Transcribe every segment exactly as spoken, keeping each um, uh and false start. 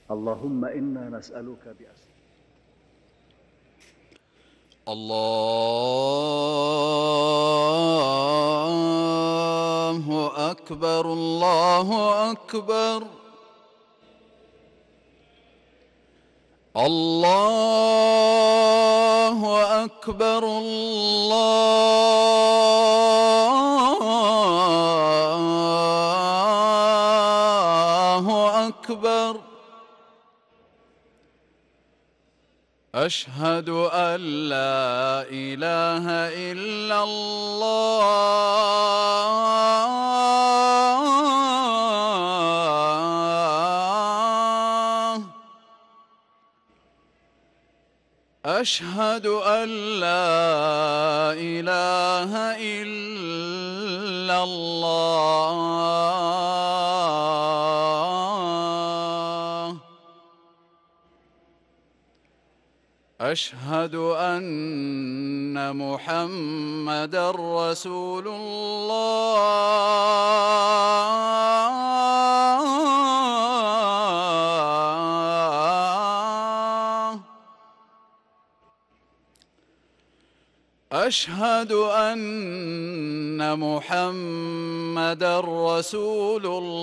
اللهم إنا نسألك بأسمائك. الله أكبر الله أكبر الله أكبر الله أكبر. أشهد أن لا إله إلا الله. أشهد أن لا إله إلا الله. أشهد أن محمدًا رسول الله. أشهد أن محمدًا رسول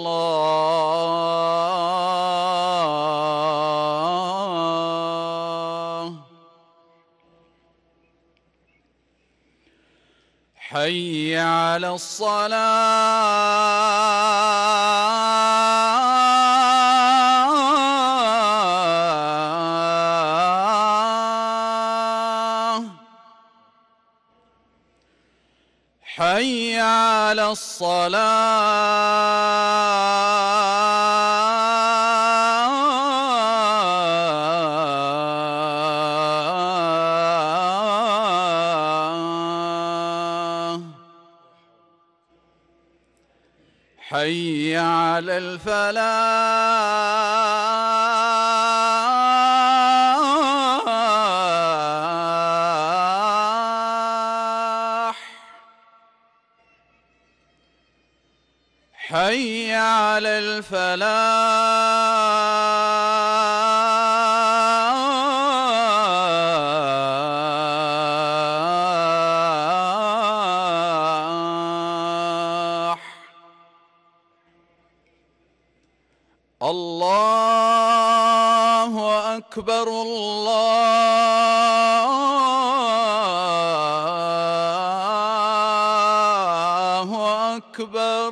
الله. حي على الصلاة. حي على الصلاة. حي على الفلاح. حي على الفلاح. الله أكبر الله أكبر.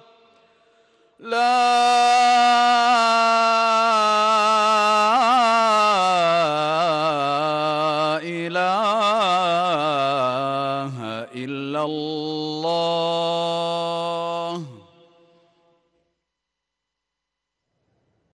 لا إله إلا الله.